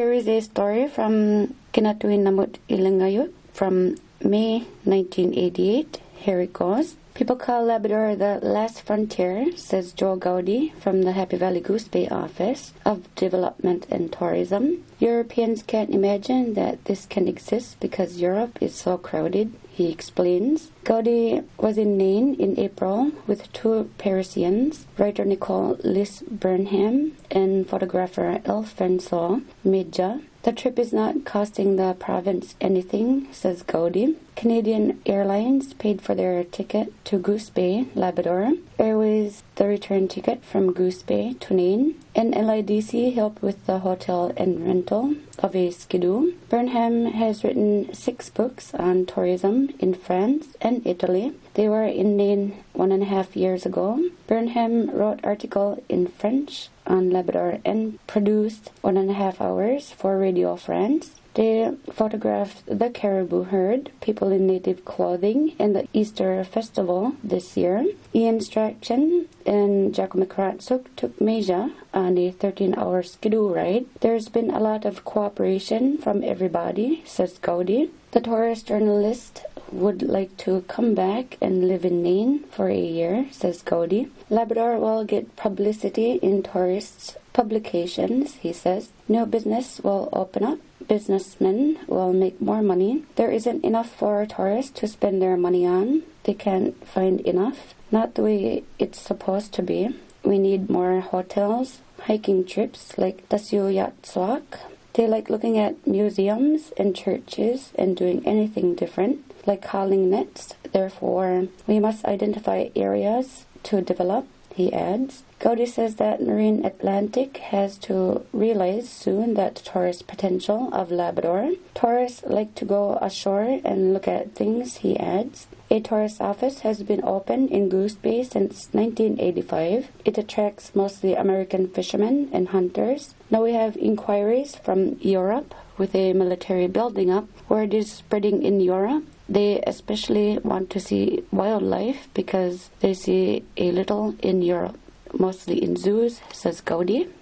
Here is a story from Kinatuin Namut Ilangayut from May 1988. Here it goes. People call Labrador the last frontier, says Joe Gowdy from the Happy Valley Goose Bay Office of Development and Tourism. Europeans can't imagine that this can exist because Europe is so crowded, he explains. Gowdy was in Nain in April with two Parisians, writer Nicole Liss Burnham and photographer Alfonso Medja. The trip is not costing the province anything, says Gowdy. Canadian Airlines paid for their ticket to Goose Bay, Labrador. Airways the return ticket from Goose Bay to Nain. And LIDC helped with the hotel and rental of a skidoo. Burnham has written 6 books on tourism in France and Italy. They were in Nain 1.5 years ago. Burnham wrote article in French on Labrador and produced 1.5 hours for Radio France. They photographed the caribou herd, people in native clothing, and the Easter festival this year. Ian Strachan and Giacomo Karatsuk took Meja on a 13-hour skidoo ride. There's been a lot of cooperation from everybody, says Gowdy. The tourist journalist would like to come back and live in Nain for a year, says Gowdy. Labrador will get publicity in tourists' publications, he says. New business will open up. Businessmen will make more money. There isn't enough for tourists to spend their money on. They can't find enough. Not the way it's supposed to be. We need more hotels, hiking trips like Dasyu Yat Swak. They like looking at museums and churches and doing anything different, like hauling nets. Therefore, we must identify areas to develop, he adds. Gowdy says that Marine Atlantic has to realize soon the tourist potential of Labrador. Tourists like to go ashore and look at things, he adds. A tourist office has been opened in Goose Bay since 1985. It attracts mostly American fishermen and hunters. Now we have inquiries from Europe with a military building up. Word is spreading in Europe. They especially want to see wildlife because they see a little in Europe, mostly in zoos, says Gowdy.